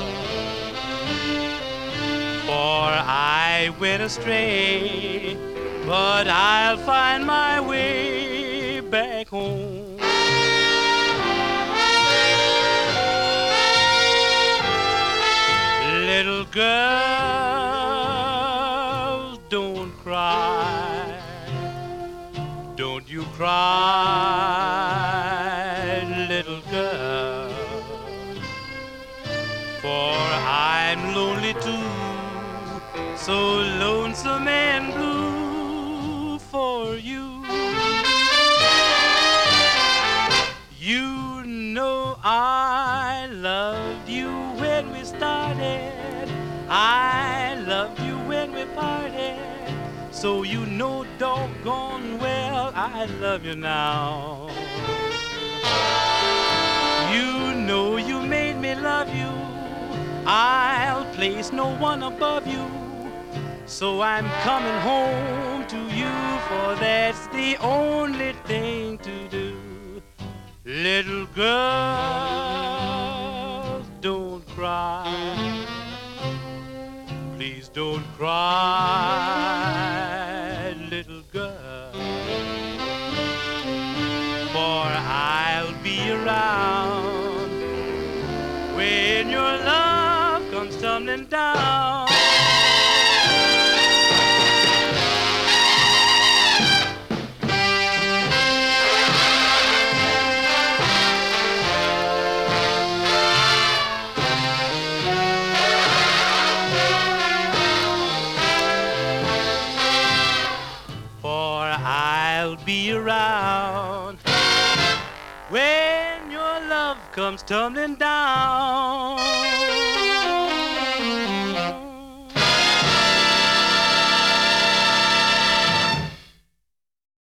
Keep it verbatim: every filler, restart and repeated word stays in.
For I went astray, but I'll find my way back home. Little girl, don't cry. Don't you cry, little girl. For I'm lonely too, so lonesome and blue for you. You know I loved you when we started. I loved you when we parted. So you know doggone well I love you now. You know you made me love you. I'll place no one above you. So I'm coming home to you, for that's the only thing to do. Little girl, don't cry. Please don't cry, little girl. For I'll be around when your love comes tumbling down. I'll be around when your love comes tumbling down.